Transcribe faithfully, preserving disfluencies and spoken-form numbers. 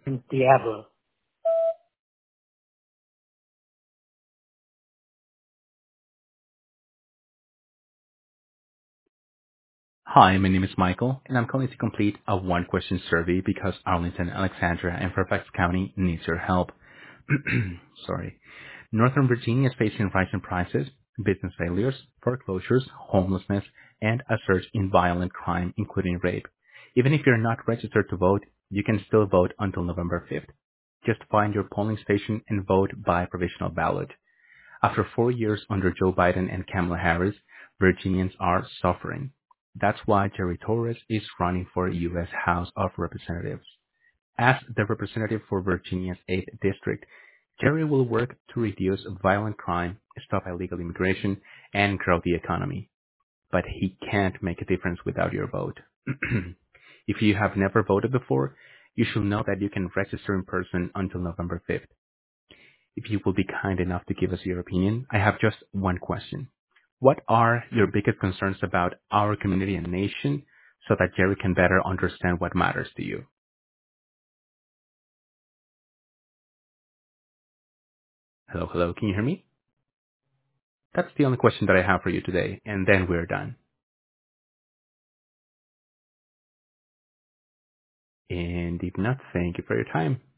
Diablo. Hi, my name is Michael, and I'm calling to complete a one-question survey because Arlington, Alexandria, and Fairfax County needs your help. Sorry. Northern Virginia is facing rising prices, business failures, foreclosures, homelessness, and a surge in violent crime, including rape. Even if you're not registered to vote, you can still vote until November fifth. Just find your polling station and vote by provisional ballot. After four years under Joe Biden and Kamala Harris, Virginians are suffering. That's why Jerry Torres is running for U S House of Representatives. As the representative for Virginia's eighth District, Jerry will work to reduce violent crime, stop illegal immigration, and grow the economy. But he can't make a difference without your vote. If you have never voted before, you should know that you can register in person until November fifth. If you will be kind enough to give us your opinion, I have just one question. What are your biggest concerns about our community and nation so that Jerry can better understand what matters to you? Hello, hello, can you hear me? That's the only question that I have for you today, and then we're done. And if not, thank you for your time.